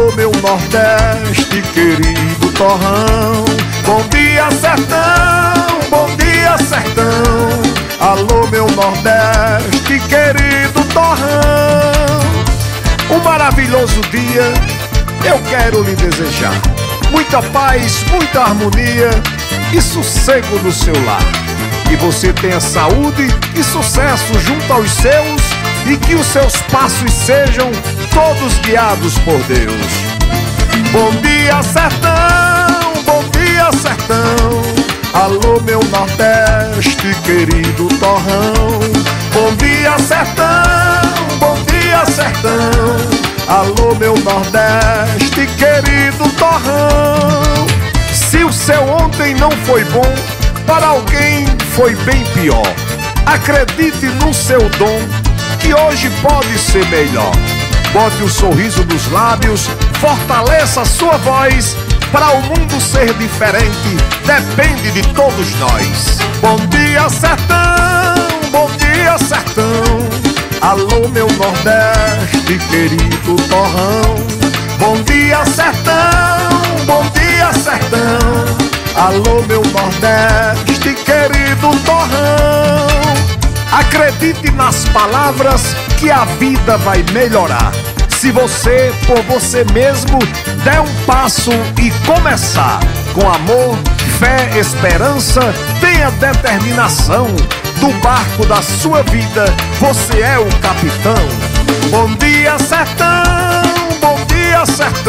Alô, meu Nordeste, querido torrão. Bom dia, sertão, bom dia, sertão. Alô, meu Nordeste, querido torrão. Um maravilhoso dia eu quero lhe desejar. Muita paz, muita harmonia e sossego no seu lar. Que você tenha saúde e sucesso junto aos seus e que os seus passos sejam todos guiados por Deus. Bom dia, sertão, bom dia, sertão. Alô, meu Nordeste, querido torrão. Bom dia, sertão, bom dia, sertão. Alô, meu Nordeste, querido torrão. Se o seu ontem não foi bom, para alguém foi bem pior. Acredite no seu dom, que hoje pode ser melhor. Bote um sorriso nos lábios, fortaleça a sua voz. Para o mundo ser diferente, depende de todos nós. Bom dia, sertão, bom dia, sertão. Alô, meu Nordeste, querido torrão. Bom dia, sertão, bom dia, sertão. Alô, meu Nordeste, querido torrão. Acredite nas palavras que a vida vai melhorar. Se você, por você mesmo, der um passo e começar. Com amor, fé, esperança, tenha determinação. Do barco da sua vida, você é o capitão. Bom dia, sertão, bom dia, sertão.